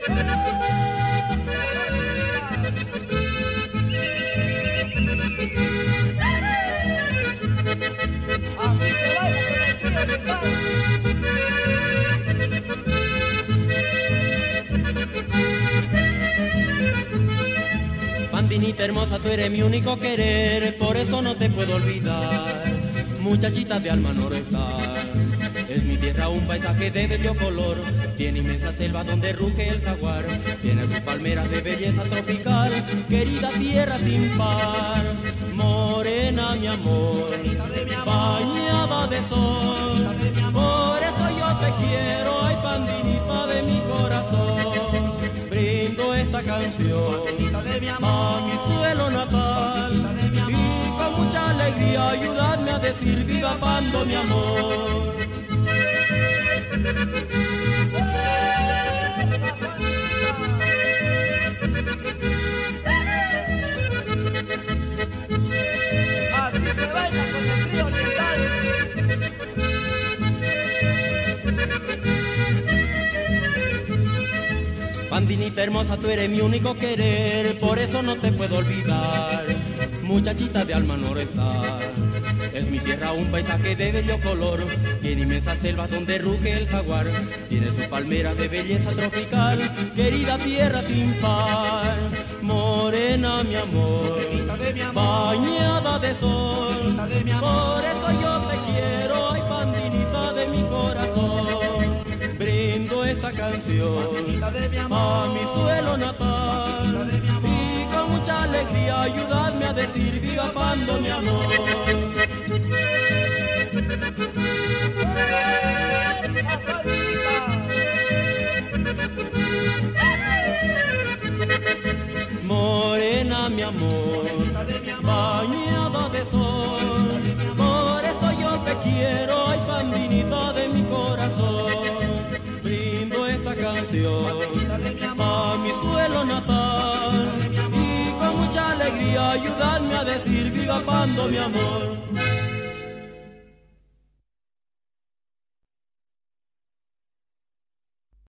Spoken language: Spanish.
Así se baila con el trío oriental. Pandinita hermosa, tú eres mi único querer, por eso no te puedo olvidar. Muchachita de alma norestán, es mi tierra un paisaje de bello color. Tiene inmensa selva donde ruge el jaguar, tiene sus palmeras de belleza tropical. Querida tierra sin par, morena mi amor, bañada de sol. Por eso yo te quiero, ay pandinita de mi corazón. Brindo esta canción a mi suelo natal y con mucha alegría ayudarme a decir viva Pando mi amor. Así se baila con el trío oriental. Pandinita hermosa, tú eres mi único querer, por eso no te puedo olvidar. Muchachita de alma norestán, es mi tierra un paisaje de bello color. Tiene inmensas selvas donde ruge el jaguar, tiene sus palmeras de belleza tropical. Querida tierra sin par, morena mi amor, bañada de sol. Por eso yo te quiero, ay pandinita de mi corazón. Brindo esta canción a mi suelo natal y con mucha alegría ayudarme a decir viva Pando mi amor. Morena mi amor, bañada de sol, por eso yo te quiero, ay pandinita de mi corazón. Brindo esta canción a mi suelo natal y con mucha alegría ayudarme a decir viva Pando mi amor.